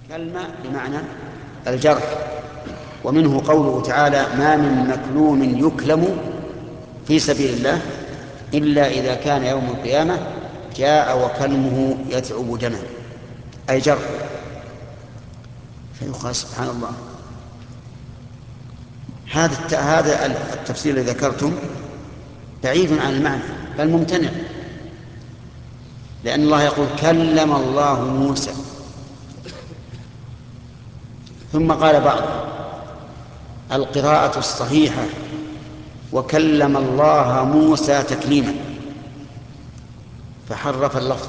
كلمة بمعنى الجرح. ومنه قوله تعالى: ما من مكلوم يكلم في سبيل الله إلا إذا كان يوم القيامة جاء وكلمه يتعب دمه، أي جرح. فيقال سبحان الله، هذا التفسير الذي ذكرتم بعيد عن المعنى بل ممتنع، لأن الله يقول: كلم الله موسى. ثم قال بعض القراءة الصحيحة: وكلم الله موسى تكليما، فحرف اللفظ.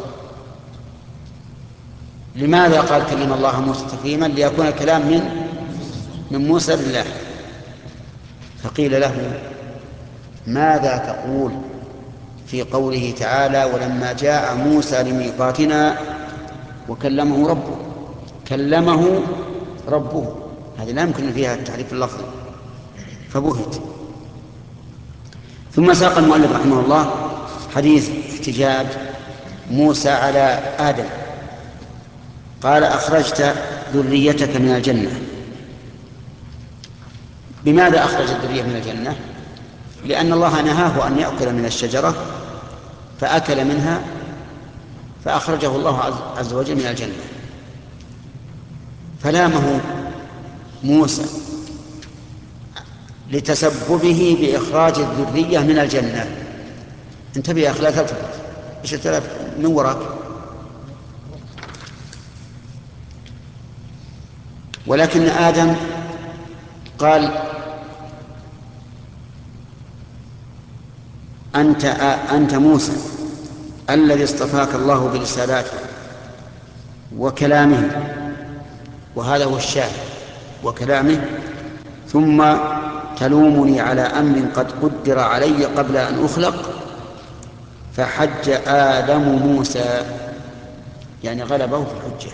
لماذا قال كلم الله موسى تكليما؟ ليكون الكلام من موسى لله. فقيل له: ماذا تقول في قوله تعالى: ولما جاء موسى لميقاتنا وكلمه ربه؟ كلمه ربه، هذه لا يمكن فيها التحريف اللفظي، فبهت. ثم ساق المؤلف رحمه الله حديث احتجاج موسى على آدم، قال: أخرجت ذريتك من الجنة. بماذا أخرج الذرية من الجنة؟ لأن الله نهاه أن يأكل من الشجرة فأكل منها فأخرجه الله عز وجل من الجنة. فلامه موسى لتسببه بإخراج الذرية من الجنة. انتبه يا أخي لا تلتفت، ايش التلف من وراك؟ ولكن آدم قال: أنت موسى الذي اصطفاك الله برسالاته وكلامه، وهذا هو الشاهد، وكلامه، ثم تلومني على أمر قد قدر علي قبل أن أخلق. فحج آدم موسى، يعني غلبه في الحجة.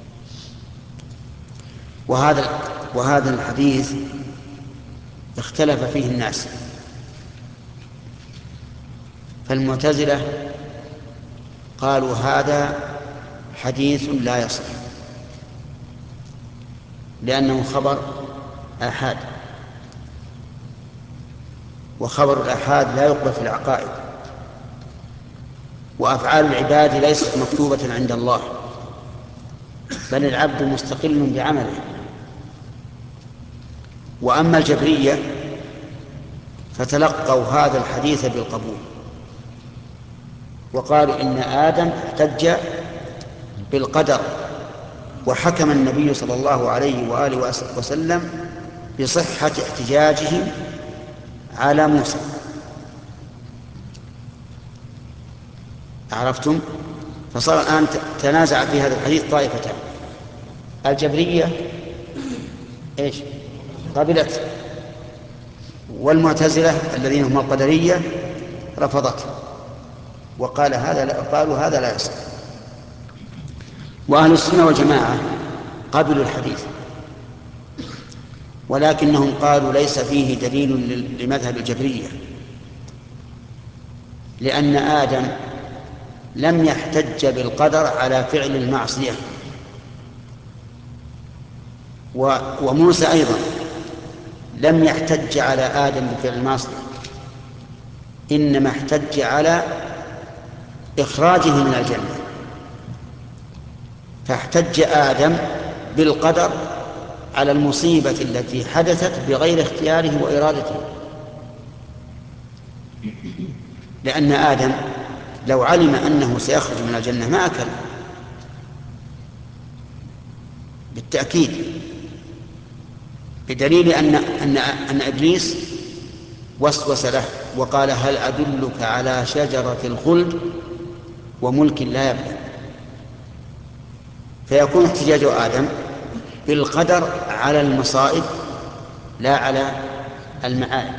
وهذا الحديث اختلف فيه الناس، فالمعتزلة قالوا: هذا حديث لا يصح لأنه خبر آحاد، وخبر الآحاد لا يقبل في العقائد، وأفعال العباد ليست مكتوبة عند الله، بل العبد مستقل بعمله. وأما الجبرية فتلقوا هذا الحديث بالقبول، وقالوا: إن آدم احتج بالقدر، وحكم النبي صلى الله عليه وآله وسلم بصحة احتجاجهم على موسى. عرفتم؟ فصار الآن تنازع في هذا الحديث طائفتان: الجبرية ايش قبلت، والمعتزلة الذين هم القدرية رفضته، قالوا هذا لا يصح. وأهل السنة والجماعة قبلوا الحديث، ولكنهم قالوا ليس فيه دليل لمذهب الجبرية، لأن آدم لم يحتج بالقدر على فعل المعصية، وموسى أيضا لم يحتج على آدم بفعل المعصية، إنما احتج على إخراجه من الجنة. فاحتج آدم بالقدر على المصيبة التي حدثت بغير اختياره وإرادته، لأن آدم لو علم أنه سيخرج من الجنة ما أكل بالتأكيد، بدليل أن إبليس وسوس له وقال: هل أدلك على شجرة الخلد وملك لا يبلى. فيكون احتجاج آدم بالقدر على المصائب لا على المعائب،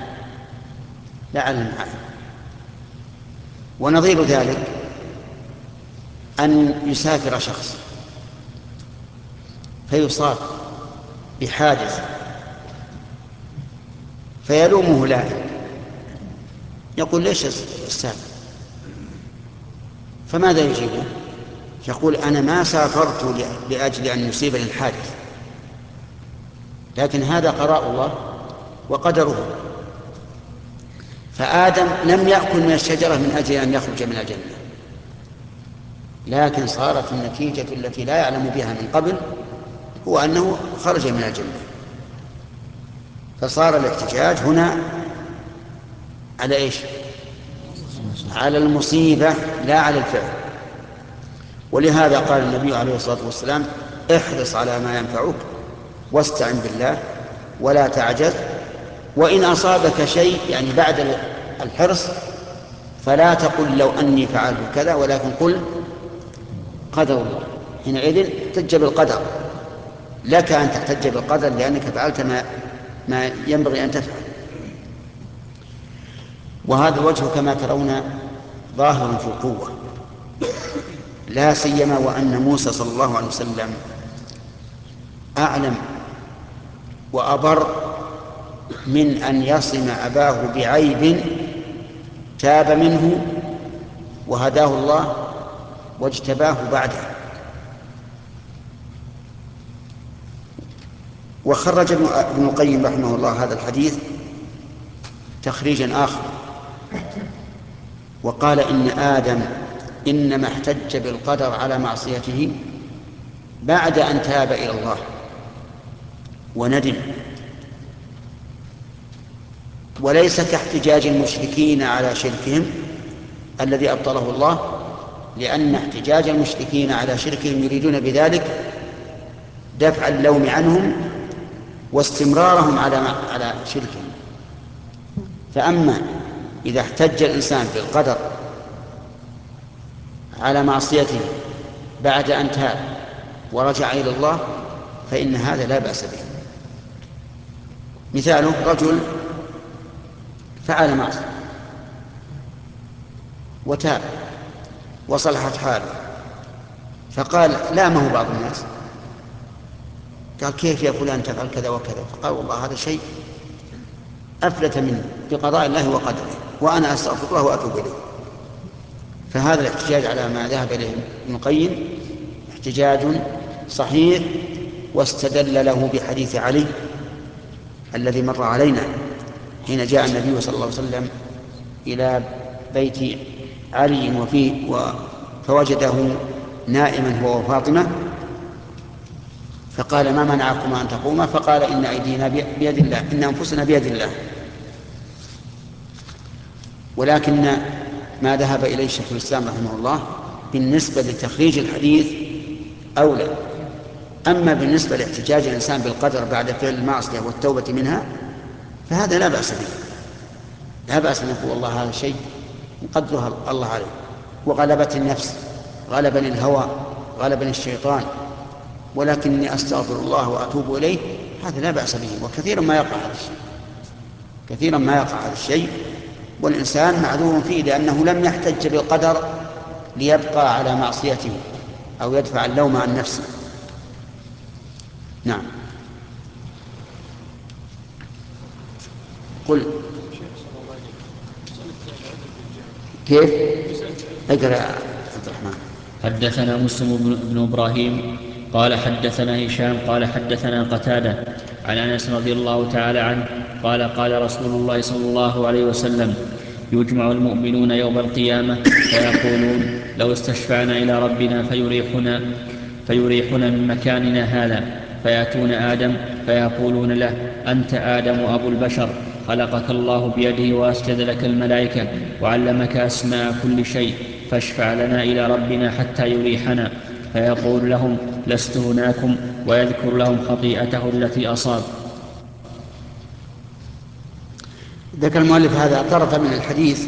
ونظير ذلك أن يسافر شخص فيصاب بحادث فيلومه لاعب، يقول: ليش السافر؟ فماذا يجيبه؟ يقول أنا ما سافرت لأجل أن يصيبني الحادث، لكن هذا قضاء الله وقدره. فآدم لم يأكل من الشجرة من أجل أن يخرج من الجنة، لكن صارت النتيجة التي لا يعلم بها من قبل هو أنه خرج من الجنة. فصار الاحتجاج هنا على إيش؟ على المصيبة لا على الفعل. ولهذا قال النبي عليه الصلاة والسلام احرص على ما ينفعك واستعن بالله ولا تعجز، وإن أصابك شيء يعني بعد الحرص فلا تقل لو أني فعلت كذا، ولكن قل قدر الله. حينئذ احتج بالقدر، لك أن تحتج بالقدر لأنك فعلت ما ينبغي أن تفعل. وهذا الوجه كما ترون ظاهر في القوة، لا سيما وأن موسى صلى الله عليه وسلم أعلم وأبر من أن يصم أباه بعيب تاب منه وهداه الله واجتباه بعده. وخرج ابن القيم رحمه الله هذا الحديث تخريجا آخر، وقال إن آدم إنما احتج بالقدر على معصيته بعد أن تاب إلى الله وندم، وليس كاحتجاج المشركين على شركهم الذي أبطله الله، لأن احتجاج المشركين على شركهم يريدون بذلك دفع اللوم عنهم واستمرارهم على شركهم. فأما إذا احتج الإنسان بالقدر على معصيته بعد أن تاب ورجع إلى الله فإن هذا لا بأس به. مثاله رجل فعل معصية وتاب وصلحت حاله، فقال لامه بعض الناس، قال كيف يا فلان تفعل كذا وكذا؟ فقال والله هذا شيء أفلت منه بقضاء الله وقدره، وأنا أستغفر الله وأتوب إليه. فهذا الاحتجاج على ما ذهب إليه ابن القيم احتجاج صحيح، واستدل له بحديث علي الذي مر علينا حين جاء النبي صلى الله عليه وسلم إلى بيت علي فوجده نائما هو وفاطمة، فقال ما منعكما أن تقوما؟ فقال إن أيدينا بيد الله، إن أنفسنا بيد الله. ولكن ما ذهب إليه شيخ الإسلام رحمه الله بالنسبة لتخريج الحديث أولى. أما بالنسبة لاحتجاج الإنسان بالقدر بعد فعل المعصية والتوبة منها فهذا لا بأس به، لا بأس أن يقول والله هذا شيء قدرها الله عليه، وغلبت النفس، غلبني الهوى، غلبني الشيطان، ولكني أستغفر الله وأتوب إليه، هذا لا بأس به. وكثيرا ما يقع هذا الشيء، كثيرا ما يقع هذا الشيء، والإنسان معذور فيه لأنه لم يحتج بالقدر ليبقى على معصيته أو يدفع اللوم عن نفسه. نعم. قل كيف؟ اقرأ عبد الرحمن. حدثنا مسلم بن إبراهيم قال حدثنا هشام قال حدثنا قتادة عن أنس رضي الله تعالى عنه قال قال رسول الله صلى الله عليه وسلم يجمع المؤمنون يوم القيامة فيقولون لو استشفعنا إلى ربنا فيريحنا من مكاننا هذا، فيأتون آدم فيقولون له أنت آدم أبو البشر، خلقك الله بيده وأسجد لك الملائكة وعلمك أسماء كل شيء، فاشفع لنا إلى ربنا حتى يريحنا. فيقول لهم لست هناكم، ويذكر لهم خطيئته التي أصاب. ذكر المؤلف هذا طرفا من الحديث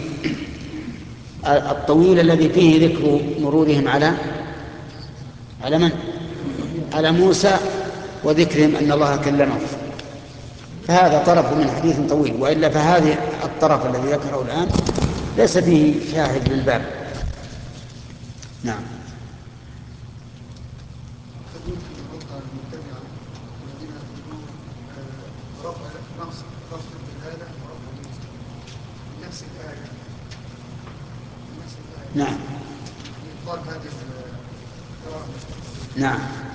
الطويل الذي فيه ذكر مرورهم على من؟ على موسى، وذكرهم أن الله كلمه. فهذا طرف من حديث طويل، وإلا فهذه الطرف الذي ذكره الآن ليس فيه شاهد للباب. نعم. نعم. نعم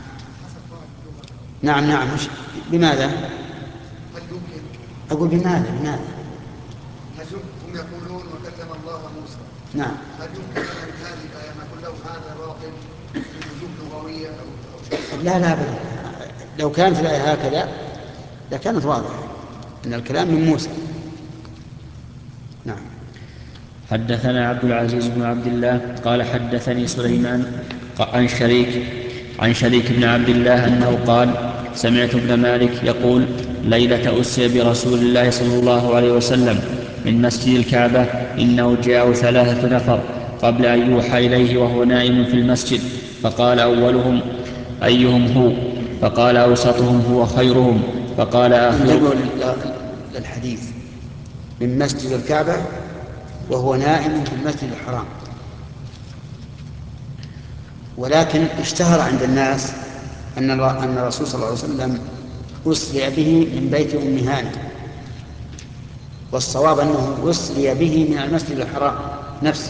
نعم نعم. بماذا؟ هل يمكن؟ أقول بماذا؟ هم يقولون وكلم الله موسى. نعم. هل يمكن أن هذه الآية نقول له هذا باطل بوجوه لغوية أو لا لا بل. لو كانت الآية هكذا لكانت واضحة أن الكلام من موسى. نعم. حدثنا عبد العزيز بن عبد الله قال حدثني سليمان عن شريك بن عبد الله أنه قال سمعت ابن مالك يقول ليلة أسري برسول الله صلى الله عليه وسلم من مسجد الكعبة إنه جاءه 3 نفر قبل أن يوحى إليه وهو نائم في المسجد، فقال أولهم أيهم هو؟ فقال أوسطهم هو خيرهم، فقال آخرهم. للحديث من مسجد الكعبة وهو نائم في المسجد الحرام، ولكن اشتهر عند الناس أن الرسول صلى الله عليه وسلم أسري به من بيت أم هانئ، والصواب أنه أسري به من المسجد الحرام نفسه،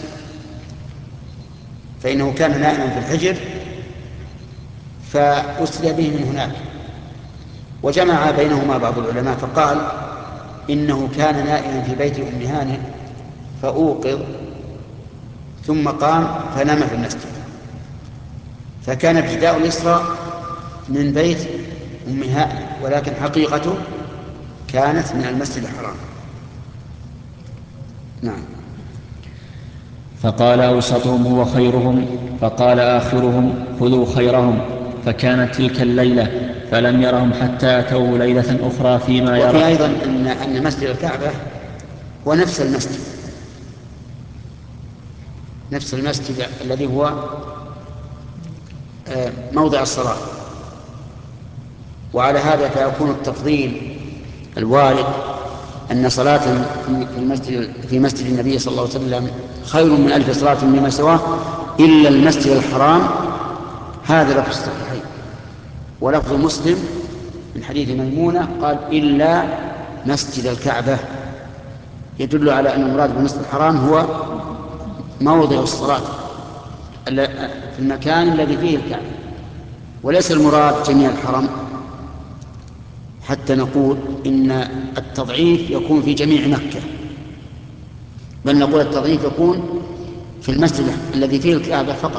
فإنه كان نائما في الحجر فأسري به من هناك. وجمع بينهما بعض العلماء فقال إنه كان نائما في بيت أم هانئ فأوقظ ثم قام فنام في المسجد، فكان ابتداء الإسراء من بيت أم هانئ، ولكن حقيقته كانت من المسجد الحرام. نعم. فقال أوسطهم هو خيرهم، فقال آخرهم خذوا خيرهم، فكانت تلك الليلة فلم يرهم حتى أتوه ليلة أخرى فيما يرى. وفي أيضا أن مسجد الكعبة هو نفس المسجد الذي هو موضع الصلاة، وعلى هذا فيكون التفضيل الوارد أن صلاة في مسجد النبي صلى الله عليه وسلم خير من 1000 صلاة فيما سواه إلا المسجد الحرام. هذا لفظ الصحيحين، ولفظ مسلم من حديث ميمونة قال إلا مسجد الكعبة، يدل على أن المراد بالمسجد الحرام هو موضع الصلاة في المكان الذي فيه الكعبة، وليس المراد جميع الحرم، حتى نقول إن التضعيف يكون في جميع مكة، بل نقول التضعيف يكون في المسجد الذي فيه الكعبة فقط،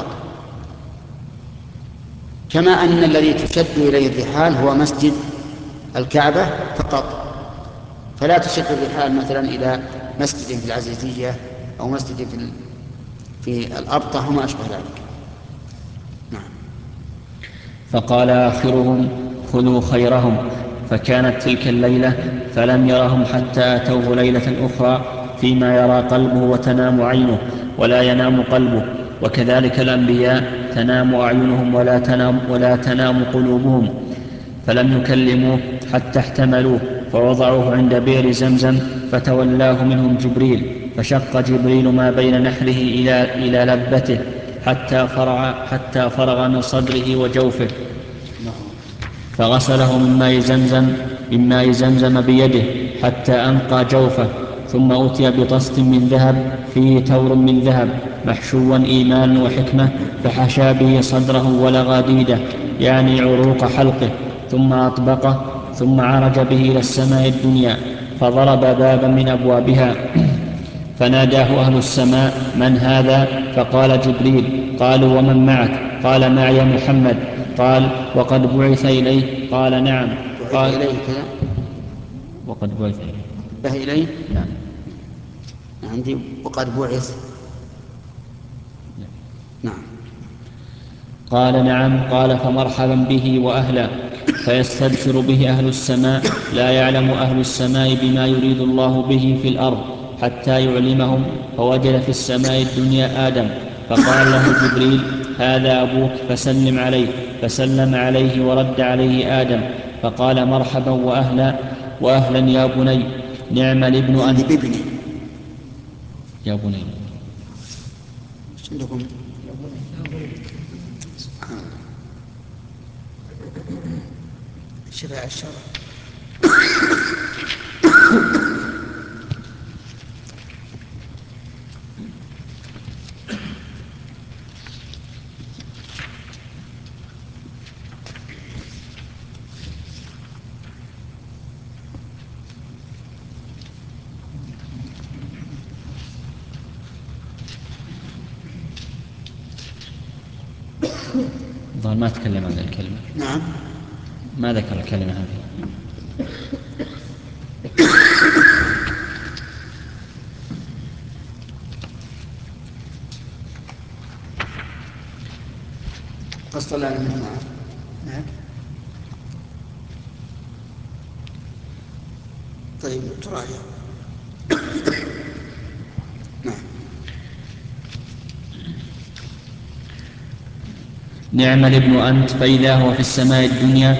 كما أن الذي تشد إليه الرحال هو مسجد الكعبة فقط، فلا تشد الرحال مثلا إلى مسجد في العزيزية أو مسجد في الأبطح وما أشبه ذلك. نعم. فقال آخرهم خذوا خيرهم، فكانت تلك الليلة فلم يرهم حتى أتوه ليلة أخرى فيما يرى قلبه وتنام عينه ولا ينام قلبه، وكذلك الأنبياء تنام أعينهم ولا تنام قلوبهم، فلم يكلموه حتى احتملوه فوضعوه عند بئر زمزم، فتولاه منهم جبريل، فشق جبريل ما بين نحره إلى لبته حتى فرغ من صدره وجوفه، فغسله من ماء زمزم بيده حتى أنقى جوفه، ثم أتي بطست من ذهب فيه تور من ذهب محشوا إيمان وحكمة، فحشى به صدره ولغاديده يعني عروق حلقه، ثم أطبقه، ثم عرج به إلى السماء الدنيا، فضرب بابا من أبوابها فناداه أهل السماء من هذا؟ فقال جبريل. قالوا ومن معك؟ قال معي محمد. قال وقد بعث إليه؟ قال نعم. بعث إليه كذا؟ وقد بعث إليه. بعث إليه؟ نعم. عندي وقد بعث. نعم. قال نعم. قال فمرحبا به وأهلا، فيستبشر به أهل السماء، لا يعلم أهل السماء بما يريد الله به في الأرض حتى يعلمهم، فوجد في السماء الدنيا آدم، فقال له جبريل هذا أبوك فسلم عليه، فسلم عليه ورد عليه آدم، فقال مرحبا وأهلا يا بني، نعم الابن أنت. يا بني عندكم شفاء الشرع. الظاهر ما تكلم عن الكلمة. نعم. ما ذكر الكلمة هذه. فاصطلع منه. نعم. طيب تراجع. نعم. نعم الابن أنت، فإذا هو في السماء الدنيا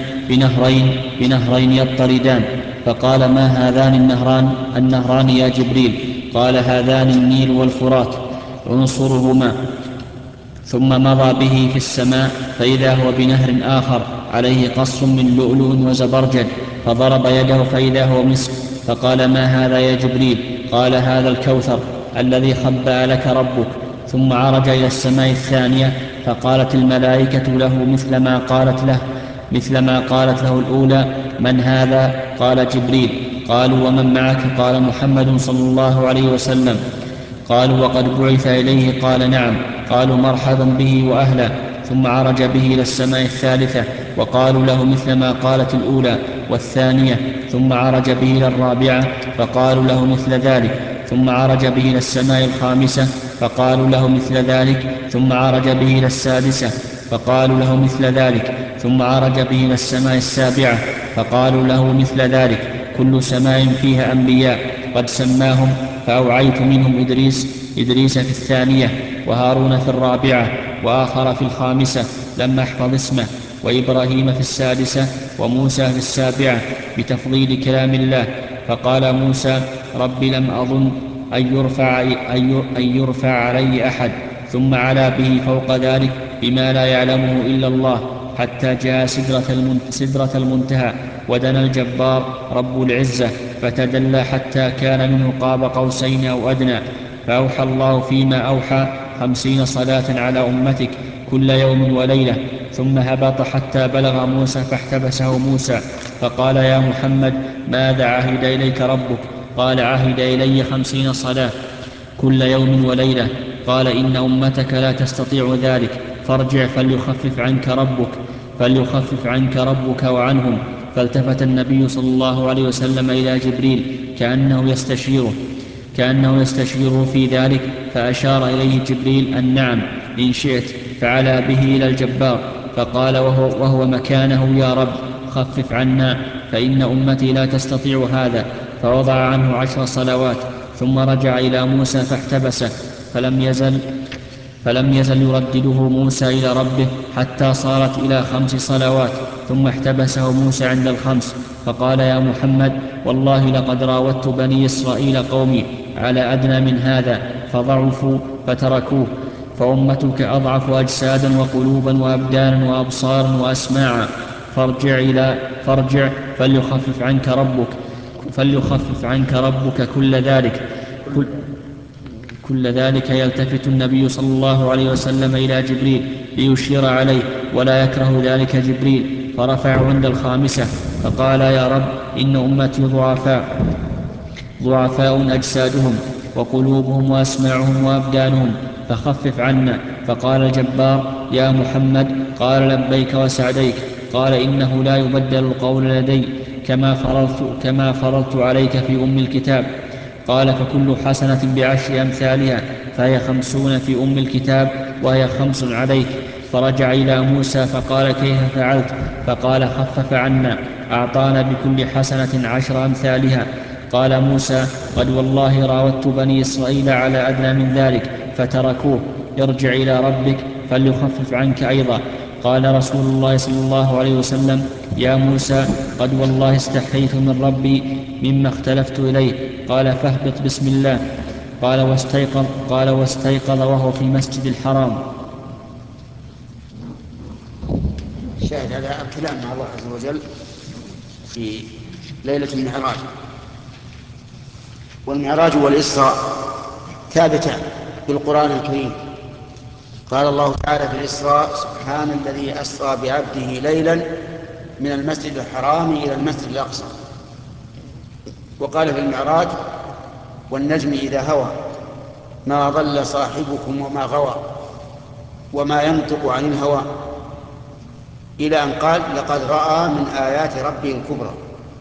بنهرين يضطردان، فقال ما هذان النهران يا جبريل؟ قال هذان النيل والفرات عنصرهما. ثم مضى به في السماء فإذا هو بنهر آخر عليه قص من لؤلؤ وزبرجد، فضرب يده فإذا هو مسك، فقال ما هذا يا جبريل؟ قال هذا الكوثر الذي خبأ لك ربك. ثم عرج إلى السماء الثانية فقالت الملائكة له مثل ما قالت له الأولى: من هذا؟ قال جبريل. قالوا ومن معك؟ قال محمد صلى الله عليه وسلم. قالوا وقد بعث إليه؟ قال نعم. قالوا مرحبا به وأهلا. ثم عرج به إلى السماء الثالثة وقالوا له مثل ما قالت الأولى والثانية. ثم عرج به إلى الرابعة فقالوا له مثل ذلك. ثم عرج به إلى السماء الخامسة فقالوا له مثل ذلك. ثم عرج به إلى السادسة فقالوا له مثل ذلك. ثم عرج به إلى السماء السابعة فقالوا له مثل ذلك. كل سماء فيها أنبياء قد سماهم، فأوعيت منهم إدريس في الثانية، وهارون في الرابعة، وآخر في الخامسة لم أحفظ اسمه، وإبراهيم في السادسة، وموسى في السابعة، بتفضيل كلام الله. فقال موسى رب لم أظن أن يرفع علي أحد. ثم علا به فوق ذلك بما لا يعلمه إلا الله، حتى جاء سدرة المنتهى، ودنا الجبار رب العزة فتدلى حتى كان منه قاب قوسين أو أدنى. فأوحى الله فيما أوحى 50 صلاة على أمتك كل يوم وليلة. ثم هبط حتى بلغ موسى فاحتبسه موسى، فقال يا محمد ماذا عهد إليك ربك؟ قال عهد إلي 50 صلاة كل يوم وليلة. قال إن أمتك لا تستطيع ذلك، فارجع فليخفف عنك ربك وعنهم. فالتفت النبي صلى الله عليه وسلم إلى جبريل كأنه يستشيره في ذلك، فأشار إليه جبريل أن نعم إن شئت، فعلى به إلى الجبار فقال وهو مكانه يا رب خفف عنا فإن أمتي لا تستطيع هذا. فوضع عنه 10 صلوات. ثم رجع إلى موسى فاحتبسه، فلم يزل يردده موسى إلى ربه حتى صارت إلى 5 صلوات. ثم احتبسه موسى عند 5، فقال يا محمد والله لقد راودت بني إسرائيل قومي على أدنى من هذا فضعفوا فتركوه، فأمتك أضعف أجسادا وقلوبا وأبدانا وأبصارا وأسماعا. فارجع فليخفف عنك ربك كل ذلك. يلتفت النبي صلى الله عليه وسلم إلى جبريل ليشير عليه، ولا يكره ذلك جبريل، فرفعه عند 5 فقال يا رب إن أمتي ضعفاء أجسادهم وقلوبهم وأسماعهم وأبدانهم، فخفف عنا. فقال الجبار يا محمد قال لبيك وسعديك. قال إنه لا يبدل القول لدي كما فرضت عليك في الكتاب. قال فكل حسنة ب10 أمثالها، فهي 50 في الكتاب وهي 5 عليك. فرجع إلى موسى فقال كيف فعلت؟ فقال خفف عنا، أعطانا بكل حسنة 10 أمثالها. قال موسى قد والله راودت بني إسرائيل على أدنى من ذلك فتركوه، ارجع إلى ربك فليخفف عنك أيضا. قال رسول الله صلى الله عليه وسلم يا موسى قد والله استحييت من ربي مما اختلفت إليه. قال فاهبط بسم الله. قال واستيقظ وهو في المسجد الحرام. شاهد على الكلام مع الله عز وجل في ليلة المعراج. والمعراج والإسراء ثابتان بالقرآن الكريم. قال الله تعالى في الإسراء سبحان الذي أسرى بعبده ليلا من المسجد الحرام إلى المسجد الأقصى. وقال في المعراج والنجم إذا هوى ما ضل صاحبكم وما غوى وما ينطق عن الهوى إلى أن قال لقد رأى من آيات ربه الكبرى،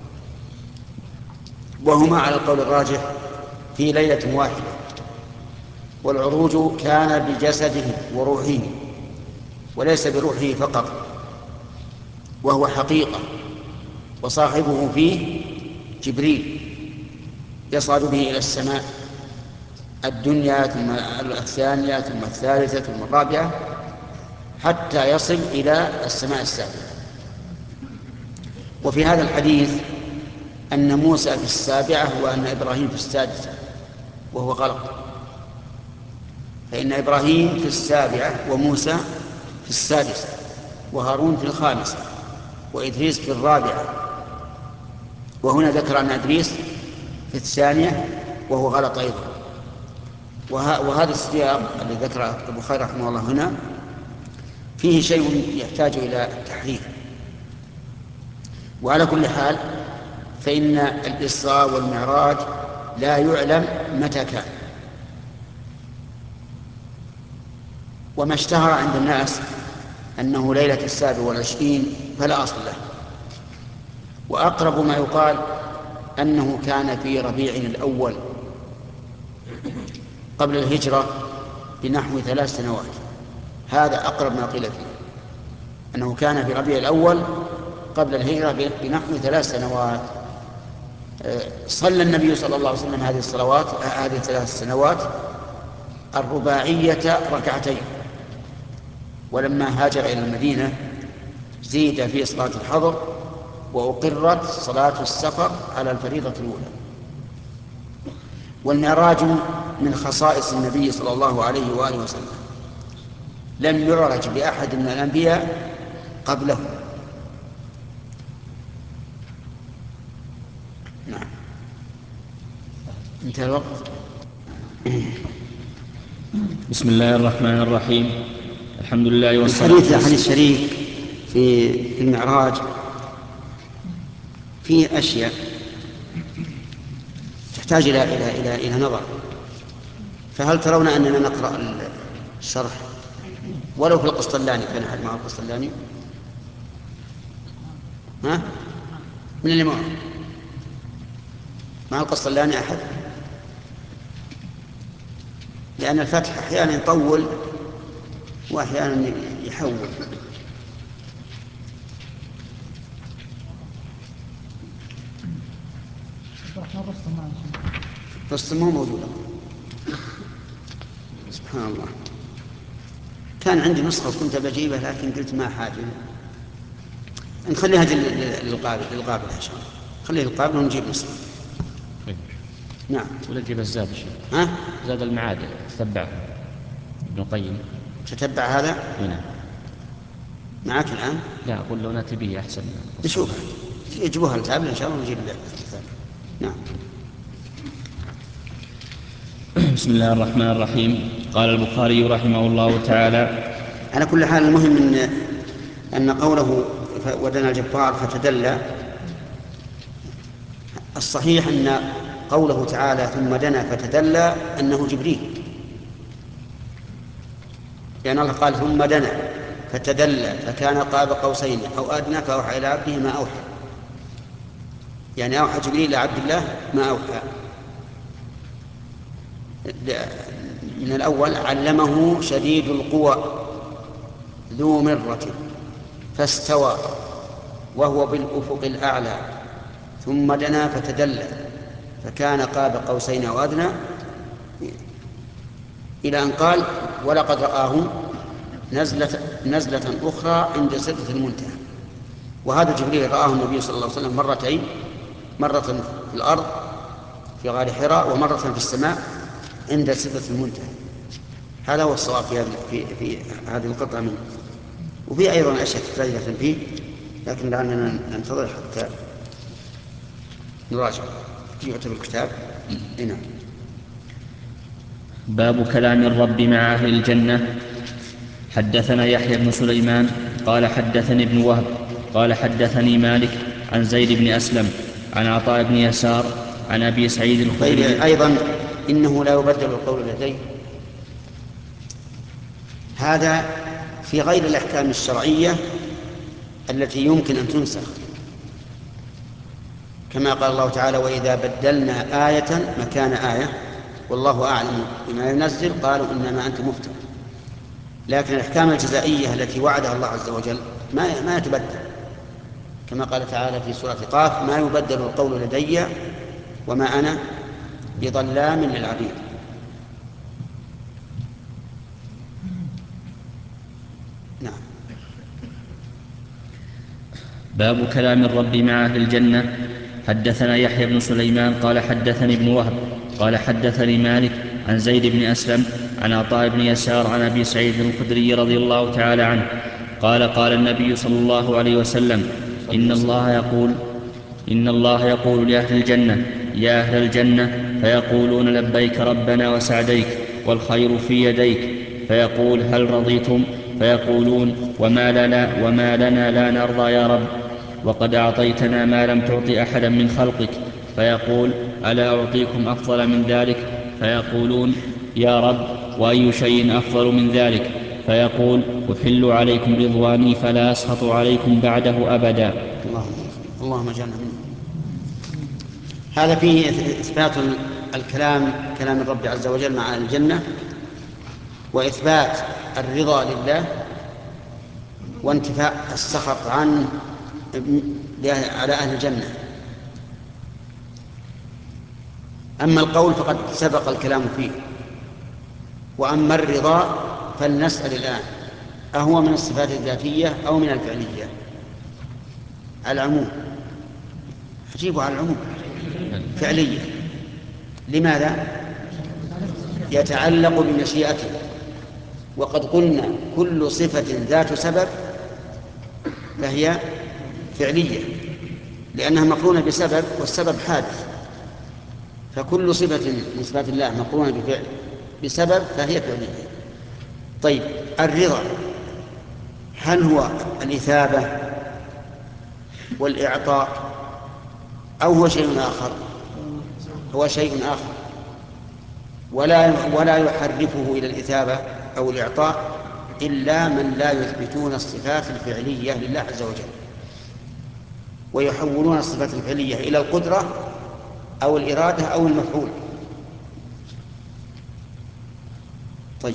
وهما على القول الراجح في ليلة واحدة. والعروج كان بجسده وروحه وليس بروحه فقط، وهو حقيقة، وصاحبه فيه جبريل يصعد به إلى السماء الدنيا ثم الثانية ثم الثالثة ثم الرابعة حتى يصل إلى السماء السابعة. وفي هذا الحديث أن موسى في السابعة وأن إبراهيم في السادسة، وهو غلط، فإن إبراهيم في السابعة وموسى في السادسة وهارون في الخامسة وإدريس في الرابعة، وهنا ذكر أن إدريس في الثانية وهو غلط أيضا. وهذا السياق الذي ذكره البخاري رحمه الله هنا فيه شيء يحتاج إلى التحريف. وعلى كل حال فإن الإسراء والمعراج لا يعلم متى كان، وما اشتهر عند الناس أنه ليلة 27 فلا أصل له. وأقرب ما يقال أنه كان في ربيع الأول قبل الهجرة بنحو 3 سنوات، هذا أقرب ما قيل فيه، أنه كان في ربيع الأول قبل الهجرة بنحو 3 سنوات. صلى النبي صلى الله عليه وسلم هذه 3 سنوات الرباعية ركعتين، ولما هاجر إلى المدينة زيد في صلاة الحضر وأقرت صلاة السفر على الفريضة الأولى. والمعراج من خصائص النبي صلى الله عليه وآله وسلم، لم يعرج بأحد من الأنبياء قبله. نعم، انتهى الوقت. بسم الله الرحمن الرحيم. الحمد لله والصلاة والسلام. الحديث الشريف في المعراج فيه أشياء تحتاج إلى نظر. فهل ترون أننا نقرأ الشرح ولو في القسطلاني؟ كان أحد مع القسطلاني؟ ها؟ من اللي معه؟ مع القسطلاني أحد؟ لأن الفتح أحيانا يطول وأحيانا يحول. رستم مو موجود، سبحان الله. كان عندي نسخة وكنت بجيبها لكن قلت ما حاجة، نخليها للقابل إن شاء الله، خليه للقابل ونجيب نسخة. نعم. ولا تجيب الزاد الشيء؟ ها؟ زاد المعاد تتبعه ابن القيم. تتبع هذا؟ نعم. معك الآن؟ لا، أقول لو نأتي به أحسن. نشوف يجيبوها التابلة إن شاء الله ونجيب الكتاب. نعم. بسم الله الرحمن الرحيم. قال البخاري رحمه الله تعالى: على كل حال المهم أن قوله ودنا الجبار فتدلى، الصحيح أن قوله تعالى ثم دنا فتدلى أنه جبريل، لأن الله قال ثم دنا فتدلى فكان قاب قوسين أو أدنى فأوحى إلى عبده ما أوحى، يعني أوحى جبريل إلى عبد الله ما أوحى. من الأول علمه شديد القوى ذو مرة فاستوى وهو بالأفق الأعلى ثم دنا فتدلى فكان قاب قوسين أو أدنى، إلى أن قال ولقد رآه نزلة أخرى عند سدرة المنتهى. وهذا جبريل رآه النبي صلى الله عليه وسلم مرتين، مرة في الأرض في غار حراء ومرة في السماء عند سدرة المنتهى. هذا هو الصواب في هذه القطعة منه. وفي أيضا أشياء فائدة فيه، لكن لعلنا ننتظر حتى نراجع يعتبر الكتاب. هنا باب كلام الرب مع أهل الجنة. حدثنا يحيى بن سليمان قال حدثني ابن وهب قال حدثني مالك عن زيد بن أسلم عن عطاء بن يسار عن أبي سعيد الخدري. أيضا إنه لا يبدل القول لديه، هذا في غير الأحكام الشرعية التي يمكن أن تنسخ، كما قال الله تعالى: وإذا بدلنا آية مكان آية والله أعلم بما ينزل قالوا إنما أنت مفتر. لكن الأحكام الجزائية التي وعدها الله عز وجل ما يتبدل، كما قال تعالى في سورة قاف: ما يبدل القول لدي وما أنا بظلام للعبيد. نعم. باب كلام الرب مع أهل الجنة. حدثنا يحيى بن سليمان قال حدثني ابن وهب قال حدثني مالك عن زيد بن أسلم عن عطاء بن يسار عن أبي سعيد الخدري رضي الله تعالى عنه قال: قال النبي صلى الله عليه وسلم: إن الله يقول لأهل الجنة: يا أهل الجنة، فيقولون: لبيك ربنا وسعديك والخير في يديك. فيقول: هل رضيتم؟ فيقولون: وما لنا لا نرضى يا رب، وقد أعطيتنا ما لم تعط أحدا من خلقك. فيقول: ألا أعطيكم أفضل من ذلك؟ فيقولون: يا رب، وأي شيء أفضل من ذلك؟ فيقول: أحل عليكم رضواني فلا أسخط عليكم بعده أبدا. اللهم اجعلنا منه. هذا فيه إثبات كلام الرب عز وجل مع أهل الجنة، وإثبات الرضا لله، وانتفاء السخط عنه على أهل الجنة. أما القول فقد سبق الكلام فيه، وأما الرضا فلنسأل الآن: أهو من الصفات الذاتية أو من الفعلية؟ العموم. أجيبوا على العموم. فعلية. لماذا؟ يتعلق بمشيئته، وقد قلنا كل صفة ذات سبب فهي فعلية، لأنها مقرونة بسبب، والسبب حادث. فكل صفة من صفات الله مقرونة بسبب فهي فعلية. طيب، الرضا هل هو الإثابة والإعطاء أو هو شيء آخر؟ هو شيء آخر، ولا يحرفه إلى الإثابة أو الإعطاء إلا من لا يثبتون الصفات الفعلية لله عز وجل، ويحولون الصفات الفعلية إلى القدرة أو الإرادة أو المفعول. طيب،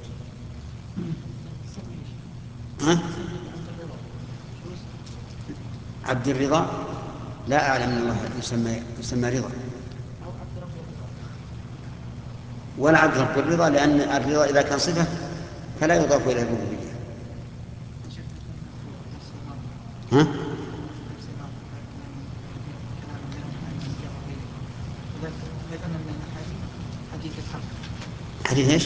عبد الرضا لا أعلم أن الله يسمى رضا، ولا عبد رب الرضا، لأن الرضا إذا كان صفة فلا يضاف إلى الربوبية. حديث ايش؟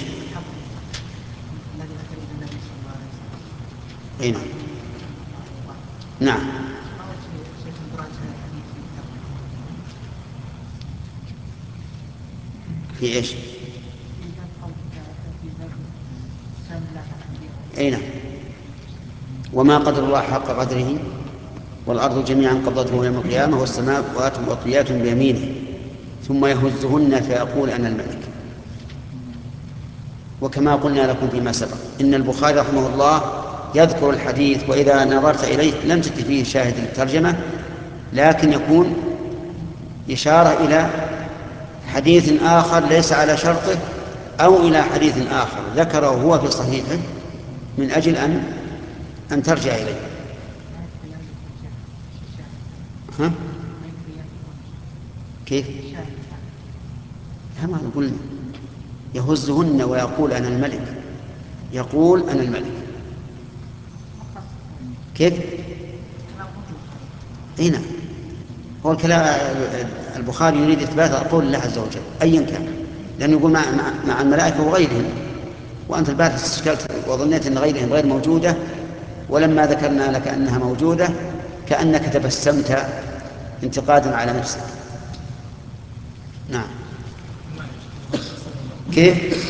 اي نعم. نعم. في ايش؟ اي نعم. وما قدر الله حق قدره والأرض جميعا قبضته يوم القيامة والسماوات مطويات بيمينه ثم يهزهن فيقول أنا الملك. وكما قلنا لكم فيما سبق إن البخاري رحمه الله يذكر الحديث، وإذا نظرت إليه لم تجد فيه شاهد للترجمة، لكن يكون إشارة إلى حديث آخر ليس على شرطه، أو إلى حديث آخر ذكره هو في صحيحه من أجل أن ترجع إليه. كيف؟ كما قلنا يهزهن ويقول أنا الملك، يقول أنا الملك. كيف؟ هنا هو الكلام. البخاري يريد إثبات القول لله عز وجل أيا كان، لأنه يقول مع الملائكة وغيرهم، وأنت البارح استشكلت وظنيت أن غيرهم غير موجودة، ولما ذكرنا لك أنها موجودة كأنك تبسمت انتقادا على نفسك. نعم. كيف؟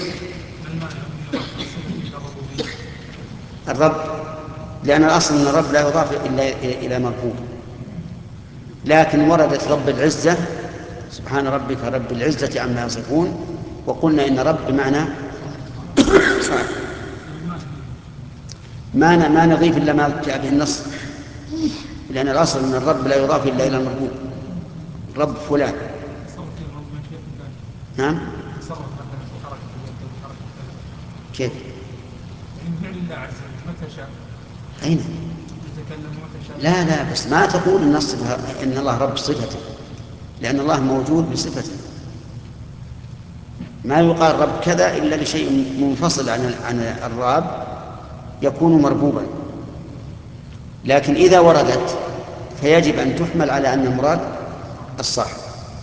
الرب، لأن الأصل أن الرب لا يضاف إلا إلى مربوب، لكن وردت رب العزة، سبحان ربك رب العزة عما يصفون، وقلنا إن رب بمعنى ما نضيف إلا ما جاء به النص. لأن الأصل أن الرب لا يضاف إلا إلى المربوب، رب فلان. نعم. كيف؟ أين؟ لا بس ما تقول إن الله رب صفته، لأن الله موجود بصفته. ما يقال رب كذا إلا لشيء منفصل عن الراب يكون مربوبا، لكن إذا وردت فيجب أن تحمل على أن المراد الصاحب.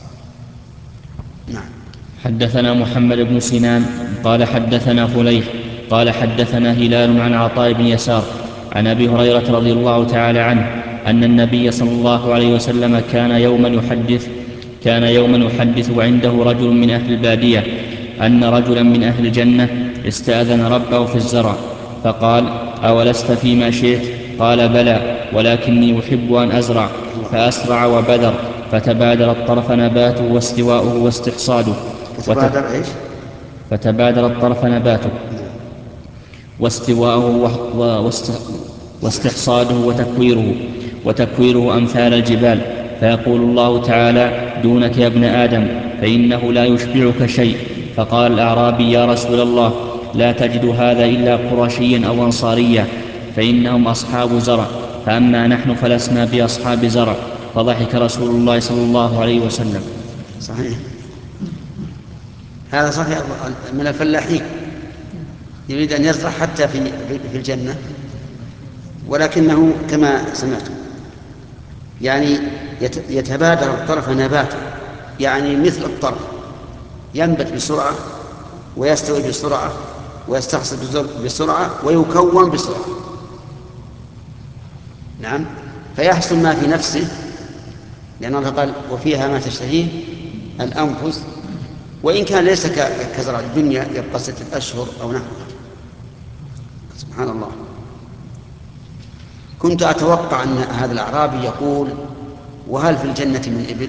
نعم. حدثنا محمد بن سنان قال حدثنا فليح قال حدثنا هلال عن عطاء بن يسار عن أبي هريرة رضي الله تعالى عنه أن النبي صلى الله عليه وسلم كان يوما يحدث وعنده رجل من أهل البادية أن رجلا من أهل الجنة استأذن ربه في الزرع فقال: أولست فيما شئت؟ قال: بلى، ولكني أحب أن أزرع. فأسرع وبذر، فتبادر الطرف نباته واستواؤه واستحصاده. فتبادر الطرف نباته واستواؤه واستحصاده وتكويره أمثال الجبال. فيقول الله تعالى: دونك يا ابن آدم، فإنه لا يشبعك شيء. فقال الأعرابي: يا رسول الله، لا تجد هذا إلا قرشيا أو أنصاريا، فإنهم أصحاب زرع، فأما نحن فلسنا بأصحاب زرع. فضحك رسول الله صلى الله عليه وسلم. صحيح، هذا صحيح من الفلاحين، يريد أن يزرع حتى في الجنة، ولكنه كما سمعت يعني يتبادر الطرف نباته، يعني مثل الطرف ينبت بسرعة ويستوي بسرعة ويستخصب بسرعة ويكون بسرعة. نعم، فيحصل ما في نفسه، لأن الله قال: وفيها ما تشتهيه الأنفس، وإن كان ليس كزرع الدنيا يبقى 6 أشهر أو نحو. سبحان الله. كنت أتوقع أن هذا الأعرابي يقول: وهل في الجنة من إبل؟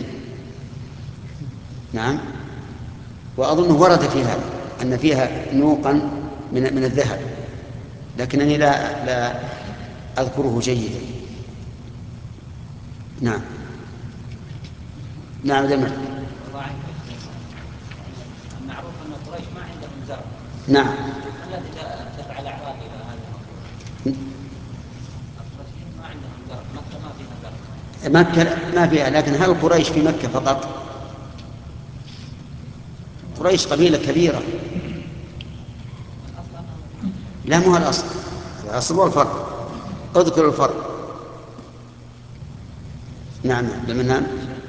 نعم، وأظنه ورد في هذا أن فيها نوقا من الذهب، لكنني لا أذكره جيدا. نعم. نعم دمر. المعروف أن قريش ما عندهم زرع. نعم. الذي دفع الأعراب إلى هذا القرشيين ما عندهم زرع، مكة ما فيها زرع. مكة ما فيها، لكن هل قريش في مكة فقط؟ قريش قبيلة كبيرة. لا، مو الأصل، الأصل والفرق. اذكر الفرق. نعم بالمنان.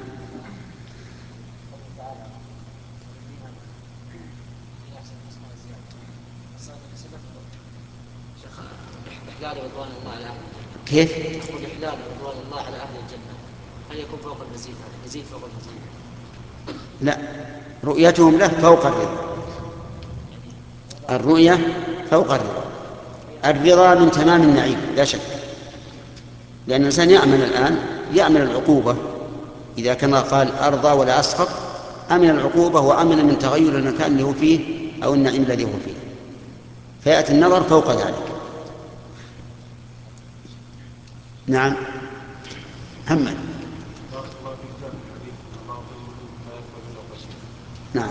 إحلال رضوان الله على أهل الجنة. كيف؟ يقول إحلال رضوان الله على أهل الجنة هل يكون فوق المزيد؟ هذا مزيد فوق المزيد؟ لا، رؤيتهم له فوق الرضا. الرؤية فوق الرضا. الرضا من تمام النعيم لا شك، لأن الإنسان يأمن الآن، يأمن العقوبة إذا كان قال أرضى ولا أسخط، أمن العقوبة وأمن من تغير المكان اللي هو فيه أو النعيم الذي هو فيه، فيأتي النظر فوق ذلك. نعم محمد. نعم،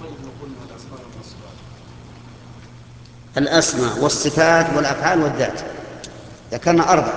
الأسماء والصفات والأفعال والذات ذكرنا 4.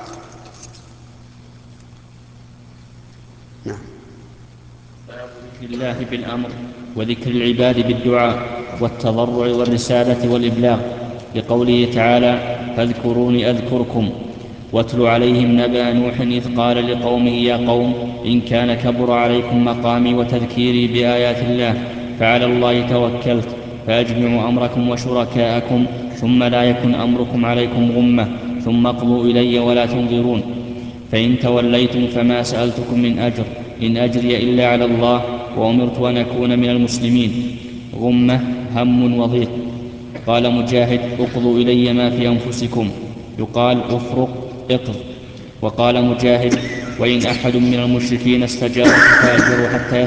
نعم. في الله بالأمر، وذكر العباد بالدعاء، والتضرع والرسالة والإبلاغ، لقوله تعالى: فاذكروني أذكركم. واتل عليهم نبأ نوح إذ قال لقومه: يا قوم، إن كان كبر عليكم مقامي وتذكيري بآيات الله فعلى الله توكلت، فأجمعوا أمركم وشركاءكم، ثم لا يكن أمركم عليكم غمة، ثم اقضوا إلي ولا تنظرون. فإن توليتم فما سألتكم من أجر، إن أجري إلا على الله، وأمرت أن أكون من المسلمين. غمة، هم وضيق. قال مجاهد: اقضوا إلي ما في أنفسكم. يقال: افرق، اقض. وقال مجاهد: وإن أحد من المشركين استجارك فأجره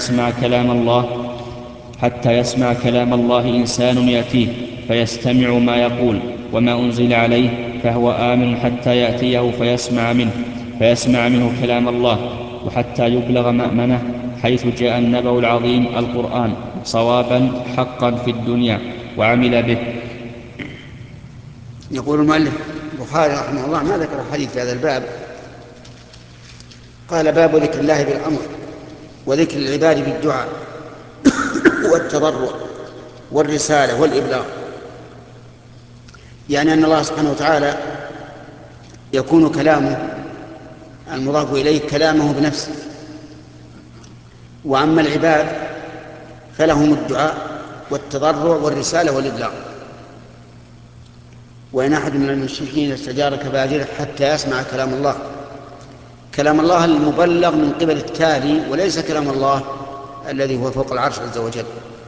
حتى يسمع كلام الله إنسان يأتيه فيستمع ما يقول وما أنزل عليه، فهو آمن حتى يأتيه فيسمع منه. فيسمع منه كلام الله، وحتى يبلغ مأمنه، حيث جاء النبأ العظيم القرآن صوابا حقا في الدنيا وعمل به. يقول المؤلف البخاري رحمه الله ما ذكر حديث في هذا الباب، قال باب ذكر الله بالأمر وذكر العباد بالدعاء والتضرع والرسالة والإبلاغ، يعني أن الله سبحانه وتعالى يكون كلامه المضاف إليه كلامه بنفسه، وأما العباد فلهم الدعاء والتضرع والرسالة والإبلاغ. وإن أحد من المشركين استجارك فأجره حتى يسمع كلام الله، كلام الله المبلغ من قبل التالي، وليس كلام الله الذي هو فوق العرش عز وجل.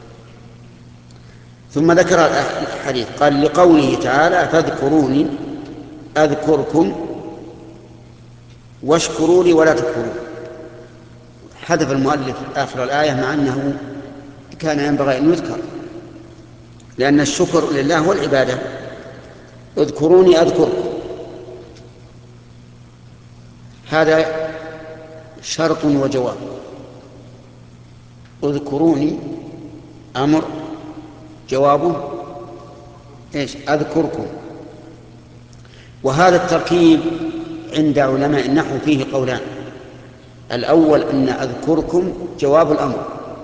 ثم ذكر الحديث قال لقوله تعالى فاذكروني أذكركم واشكروا لي ولا تكفرون. حذف المؤلف آخر الآية مع أنه كان ينبغي أن يذكر، لأن الشكر لله هو العبادة. اذكروني أذكركم، هذا شرط وجواب. اذكروني أمر، جوابه إيش؟ أذكركم. وهذا التركيب عند علماء النحو فيه قولان: الأول أن أذكركم جواب الأمر،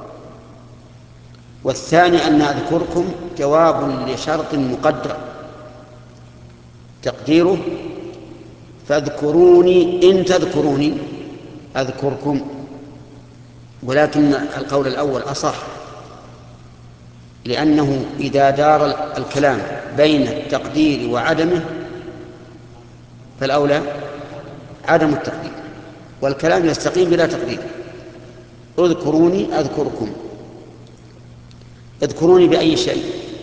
والثاني أن أذكركم جواب لشرط مقدر تقديره فاذكروني إن تذكروني أذكركم. ولكن القول الأول أصح، لأنه إذا دار الكلام بين التقدير وعدمه فالأولى عدم التقدير، والكلام يستقيم بلا تقدير. اذكروني أذكركم. اذكروني بأي شيء،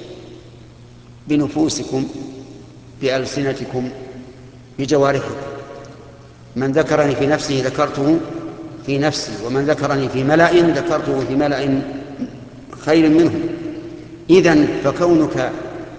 بنفوسكم، بألسنتكم، بجوارحكم. من ذكرني في نفسه ذكرته في نفسي، ومن ذكرني في ملأ ذكرته في ملأ خير منهم. إذن فكونك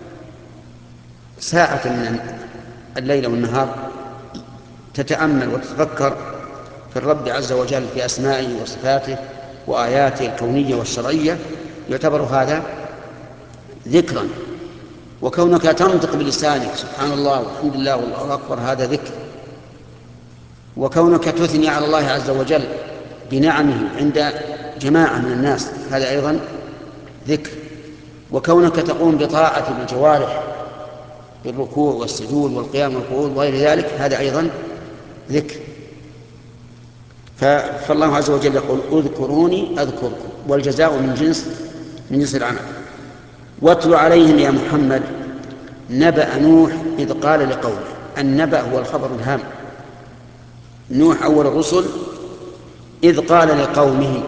ساعة من الليل والنهار تتأمل وتتفكر في الرب عز وجل في أسمائه وصفاته وآياته الكونية والشرعية يعتبر هذا ذكرا. وكونك تنطق بلسانك سبحان الله والحمد لله والله أكبر هذا ذكر. وكونك تثني على الله عز وجل بنعمه عند جماعة من الناس هذا أيضا ذكر. وكونك تقوم بطاعة بالجوارح بالركوع والسجود والقيام والقعود وغير ذلك هذا أيضا ذكر. فالله عز وجل يقول اذكروني أذكركم، والجزاء من جنس العمل. واتل عليهم يا محمد نبأ نوح إذ قال لقومه. النبأ هو الخبر الهام. نوح أول الرسل إذ قال لقومه،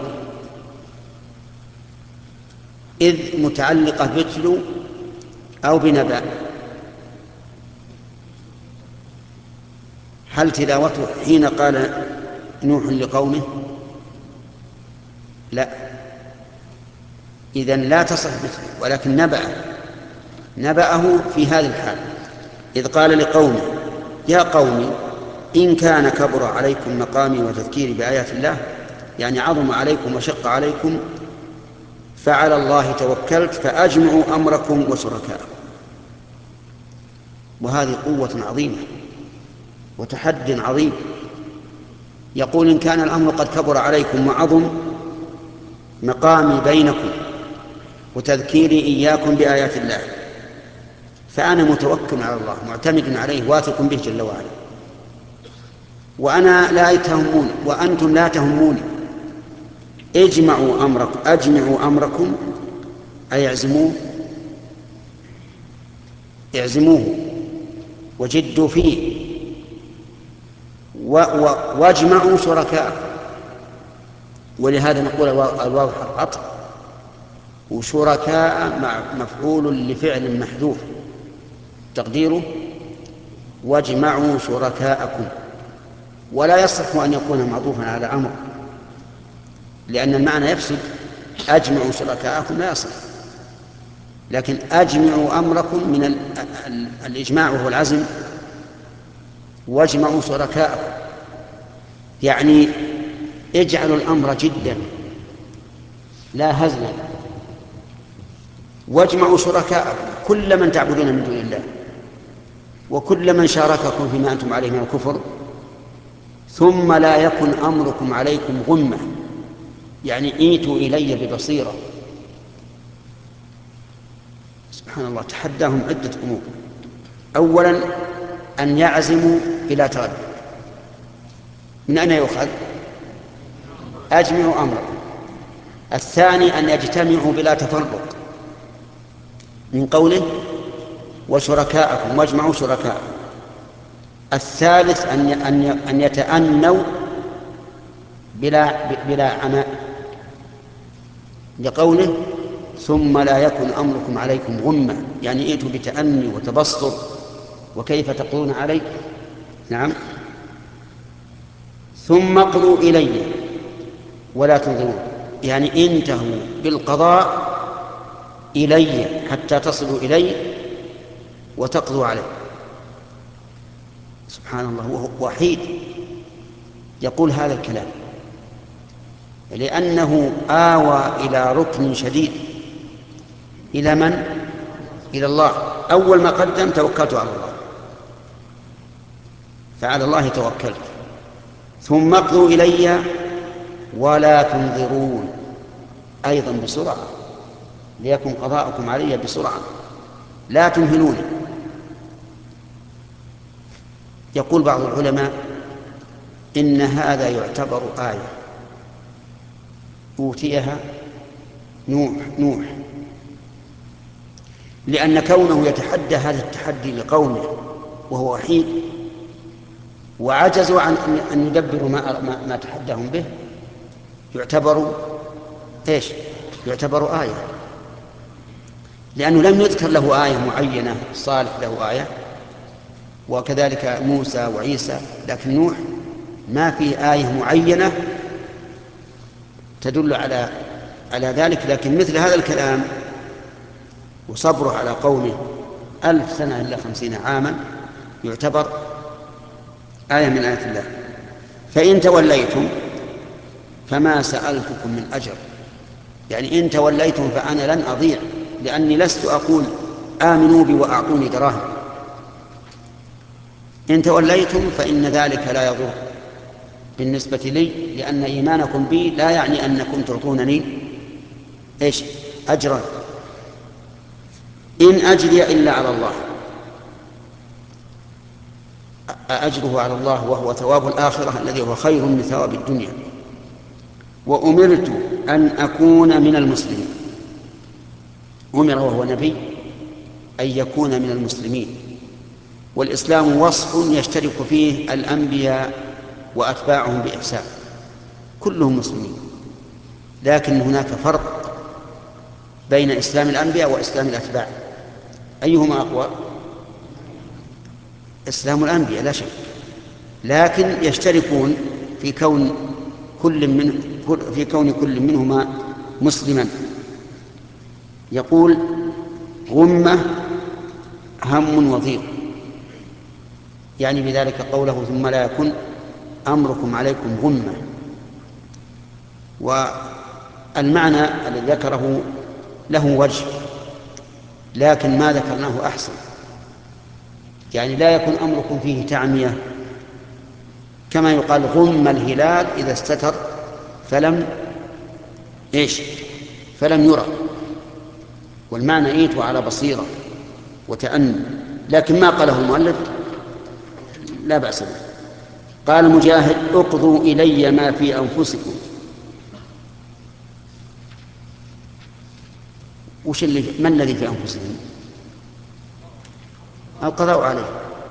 إذ متعلقة بتلو أو بنبأ. هل تلاوته حين قال نوح لقومه؟ لا، إذن لا تصح بتلو، ولكن نبأه في هذه الحال. إذ قال لقومه يا قوم إن كان كبر عليكم مقامي وتذكيري بآيات الله، يعني عظم عليكم وشق عليكم، فعلى الله توكلت فأجمعوا أمركم وشركاءكم. وهذه قوة عظيمة وتحد عظيم. يقول إن كان الأمر قد كبر عليكم وعظم مقامي بينكم وتذكيري إياكم بآيات الله، فأنا متوكل على الله معتمد عليه واثق به جل وعلا، وأنا لا تهموني وأنتم لا تهموني. أجمعوا أمركم أي اعزموه وجدوا فيه، واجمعوا شركاءكم. ولهذا نقول الواو حرف عطف، وشركاء مفعول لفعل محذوف تقديره واجمعوا شركاءكم. ولا يصح أن يكون معطوفا على أمر، لأن المعنى يفسد. أجمعوا شركاءكم لا يصح، لكن أجمعوا أمركم من الإجماع وهو العزم، واجمعوا شركاءكم يعني اجعلوا الأمر جدا لا هزلا، واجمعوا شركاءكم كل من تعبدون من دون الله وكل من شارككم فيما أنتم عليه من الكفر، ثم لا يكن أمركم عليكم غمة، يعني ايتوا إلي ببصيرة. سبحان الله، تحداهم عدة أمور. أولا أن يعزموا بلا تردد. من أين يؤخذ؟ أجمعوا أمركم. الثاني أن يجتمعوا بلا تفرق، من قوله وشركاءكم واجمعوا شركاءكم. الثالث أن يتأنوا بلا عناء، لقوله ثم لا يكن أمركم عليكم غمة، يعني ائتوا بتأني وتبسط. وكيف تقضون علي؟ نعم. ثم اقضوا إلي ولا تنظرون، يعني انتهوا بالقضاء إلي حتى تصلوا إلي وتقضوا علي. سبحان الله، وهو وحيد يقول هذا الكلام، لأنه آوى إلى ركن شديد. إلى من؟ إلى الله. أول ما قدم توكلت على الله، فعلى الله توكلت. ثم اقضوا إلي ولا تنظرون، أيضا بسرعة، ليكن قضاءكم علي بسرعة، لا تمهلون. يقول بعض العلماء إن هذا يعتبر آية أوتيها نوح، لأن كونه يتحدى هذا التحدي لقومه وهو وحيد، وعجزوا عن أن يدبروا ما تحداهم به، يعتبر إيش؟ يعتبر آية، لأنه لم يذكر له آية معينة. صالح له آية، وكذلك موسى وعيسى، لكن نوح ما فيه آية معينة تدل على ذلك. لكن مثل هذا الكلام وصبره على قومه 1000 سنة إلا 50 عاما يعتبر آية من آيات الله. فإن توليتم فما سألتكم من أجر، يعني إن توليتم فأنا لن أضيع، لأني لست أقول آمنوا بي وأعطوني دراهم. إن توليتم فإن ذلك لا يضر بالنسبة لي، لأن إيمانكم بي لا يعني أنكم تعطونني إيش؟ أجرا. إن أجري إلا على الله، أجره على الله وهو ثواب الآخرة الذي هو خير من ثواب الدنيا. وأمرت أن أكون من المسلمين، أمر وهو نبي أن يكون من المسلمين. والإسلام وصف يشترك فيه الأنبياء وأتباعهم بإحسان، كلهم مسلمين، لكن هناك فرق بين إسلام الأنبياء وإسلام الأتباع. أيهما أقوى؟ إسلام الأنبياء لا شك، لكن يشتركون في كون كل منهما مسلما. يقول غمة هم وضيق، يعني بذلك قوله ثم لا يكن أمركم عليكم غمة. والمعنى الذي ذكره له وجه، لكن ما ذكرناه أحسن، يعني لا يكن أمركم فيه تعمية، كما يقال غم الهلال إذا استتر فلم يرى. والمعنى ايتوا على بصيرة وتأني، لكن ما قاله المؤلف لا بأس به. قال مجاهد اقضوا إلي ما في أنفسكم. ما الذي في أنفسهم؟ القضاء عليه.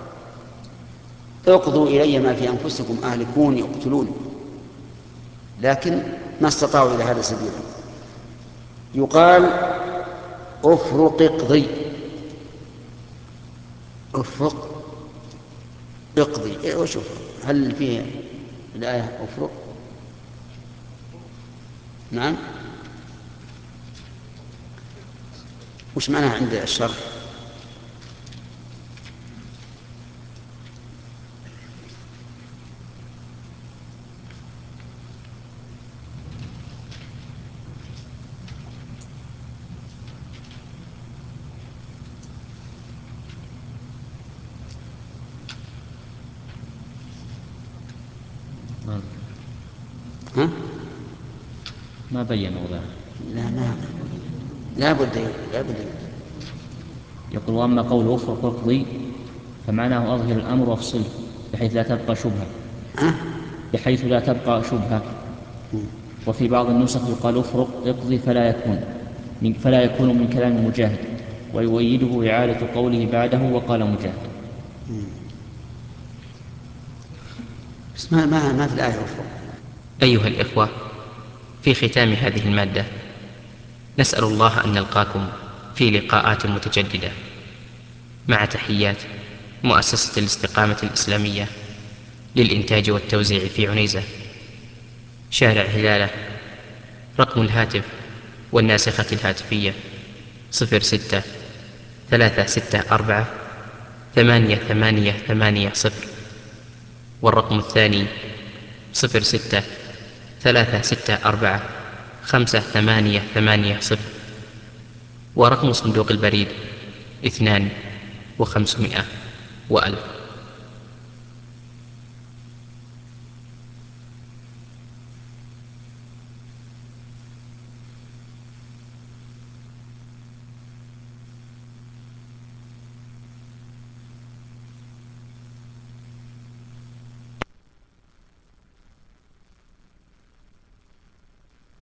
اقضوا إلي ما في أنفسكم أهلكوني اقتلوني، لكن ما استطاعوا إلى هذا سبيلا. يقال افرق اقضي، افرق اقضي. وشوف هل فيه الآية افرق؟ نعم. وش معناها عند الشرح؟ ها؟ ما بين وضعه. لا لا بد. يقول: وأما قول أفرق واقضي فمعناه أظهر الأمر وافصله بحيث لا تبقى شبهة. بحيث لا تبقى شبهة. وفي بعض النسخ يقال: أفرق اقضي فلا يكون من كلام مجاهد، ويؤيده إعادة قوله بعده وقال مجاهد. بس ما في الآية أفرق. أيها الإخوة، في ختام هذه المادة نسأل الله أن نلقاكم في لقاءات متجددة، مع تحيات مؤسسة الاستقامة الإسلامية للإنتاج والتوزيع في عنيزة، شارع هلالة. رقم الهاتف والناسخة الهاتفية 06-364-8880، والرقم الثاني 06-364-5880، ورقم صندوق البريد 2500 و1000.